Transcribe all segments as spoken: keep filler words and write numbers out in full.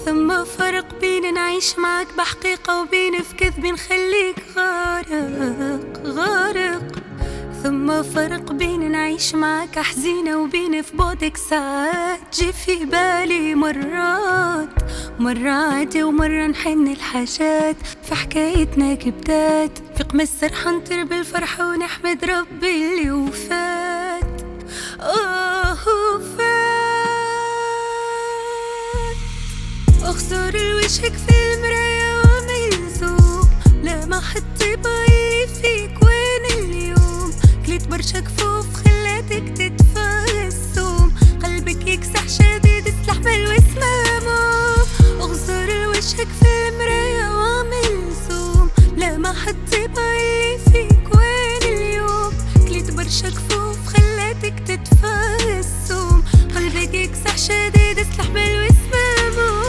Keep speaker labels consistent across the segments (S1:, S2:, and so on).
S1: ثم فرق بين نعيش معك بحقيقة وبين في كذب نخليك غارق غارق. ثم فرق بين نعيش معك حزينة وبين في بعدك ساعات جي في بالي مرات مرة عادي ومرة نحن الحاجات في حكايتنا كبدات في قمة السرحة نطير بالفرحة ونحمد ربي اللي وفات. آه وفات اخسر وجهك في المراية وملزوم لا ما حد طيبة فيك وين اليوم. كليت برشا كفوف خلاتك تدفع السوم قلبك يكسح شديد استحمل واسمامه. اخسر وجهك في المراية وملزوم لا ما حد طيبة فيك وين اليوم. كليت برشا كفوف خلاتك تدفع السوم قلبك يكسح شديد استحمل واسمامه.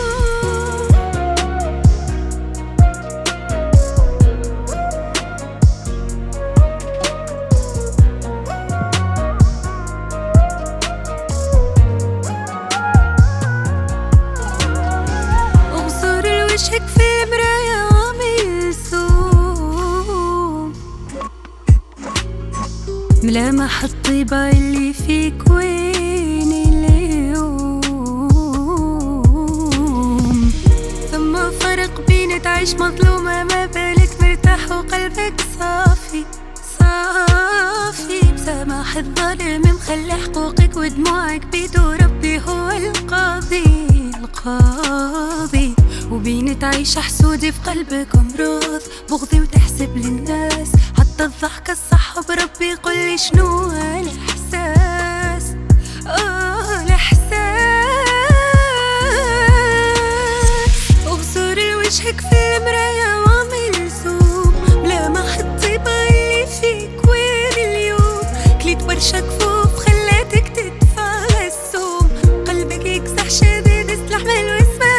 S1: وجهك في المراية وملزوم ملامح الطيبة اللي فيك وين اليوم. ثم فرق بين تعيش مظلومة ما بالك مرتاح وقلبك صافي صافي. بسماح الظالم مخلي حقوقك ودموعك بيدو ربي هو القاضي القاضي. وبين تعيش حسودي في قلبك امراض بغضي وتحسب للناس حتى الضحكة الصح بربي قولي شنو الاحساس. اه الاحساس اغسر وجهك في المراية وملزوم ملامح الطيبة اللي فيك وين اليوم. كليت برشا كفوف خلاتك تدفع السوم قلبك يكسح شديد استحمل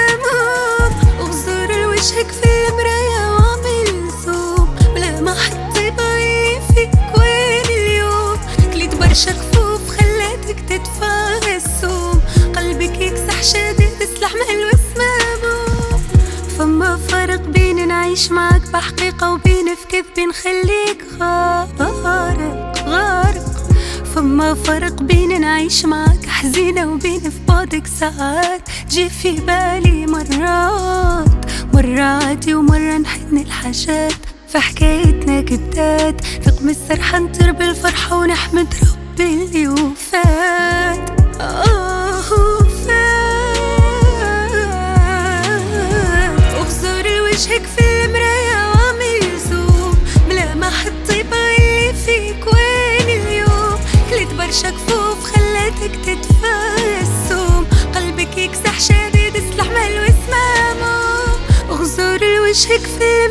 S1: وجهك في المراية وملزوم ملامح الطيبة اللي فيك وين اليوم. كليت برشا كفوف خلاتك تدفع السوم قلبك يكسح شديد استحمل واسمامه. فما فرق بين نعيش معك بحقيقة وبين في كذب نخليك غارق غارق. فما فرق بين نعيش معك حزينة وبين في بعدك ساعات جي في بالي مرات مرة عادي ومرة نحن الحاجات في حكايتنا كبدات في قمة السرحة نطير بالفرحة ونحمد ربي اللي وفات. آه وفات اخسر وجهك في المراية وملزوم ملامح الطيبة اللي فيك وين اليوم. كليت برشا كفوف خلاتك تدفع السوم قلبك يكسح شديد استحمل واسمامه. اغزر وجهك في